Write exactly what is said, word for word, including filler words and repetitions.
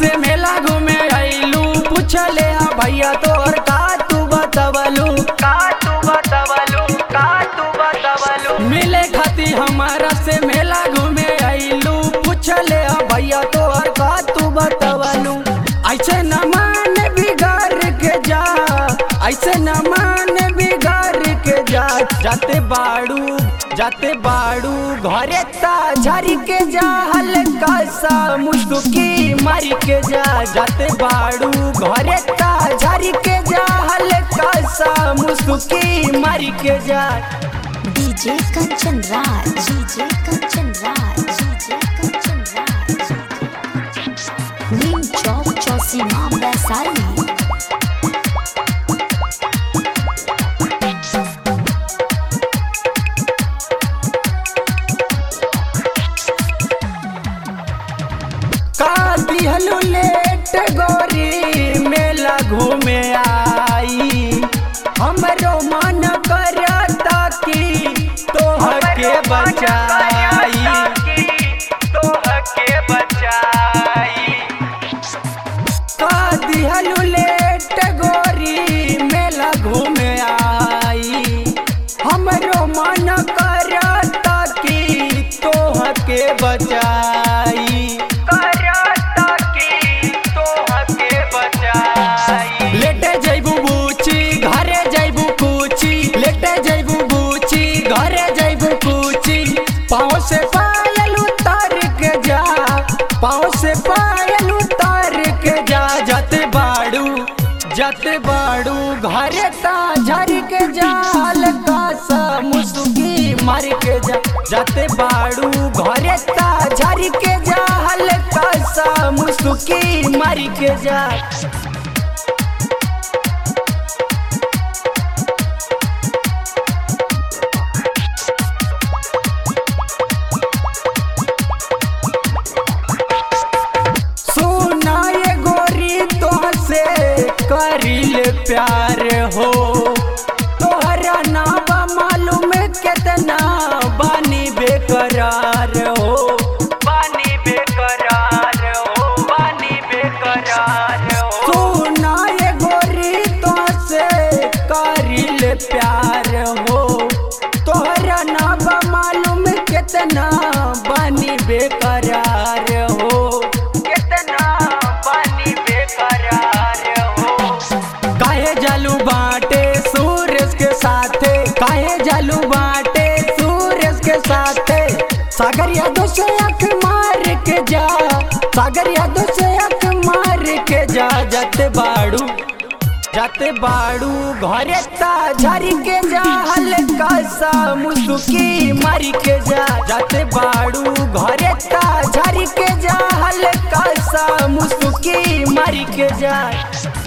से मेला घूमे आइलू, पूछले आ भैया तोर का तू बतावलू, का तू बतावलू, का तू बतावलू। मिले खाती हमारा से मेला घूमे आइलू, पूछले आ भैया तोर का तू बतावलू। ऐसे न मान बिगाड़ के जा, ऐसे न मान बिगाड़ के जा, जाते बाड़ू जाते बाड़ू घरे ता झरी के जा, हल्का सा मुस्की मारी के जा, जाते बाड़ू घरे ता झरी के जा, हल्का सा मुस्की मारी के जा। DJ Kanchan Raj, DJ Kanchan Raj, DJ Kanchan Raj, Neem Chowk Chausima Vaishali. दिहलू लेट गोरी मेला घूमे आई, हमरो मन करता कि तोहके बचाई, तोहके बचाई। का दिहलू लेट गोरी मेला घूमे आई, हमरो मन करता कि तोहके बचाई, लेटे जैबू बूची घरे जैबू कूची, लेटे जैबू बूची घरे जैबू कूची। पाँव से पायल उतार के जा, पाँव से पायल उतार के जा, जाते बाड़ू जाते बाड़ू घरे ता झरी के जा, हल्का सा मुस्की मार के जा, जाते बाड़ू घरे ता झरी के जा, हल्का सा मुस्की मार के जा। करिल प्यार हो तोहरा ना बा मालूम कितना बानी बेकरार हो, बानी बेकरार हो, बानी बेकरार हो। सुना ये गोरी तो से करिल प्यार हो तोहरा ना बा मालूम कितना बानी बेकरार हो, कितना बानी बेकरार हो। काहे जालू बाटे सूरज के साथे, काहे जालू बाटे सूरज के साथे, सागर यादों से आँख मार के जा, सागर यादों से आँख मार के जा, जाते बाड़ू जाते बाड़ू घरे ता झरी के जा, हल्का सा मुस्की मारी के जा, जाते बाड़ू घरे ता झरी के जा, हल्का सा मुस्की मारी के जा।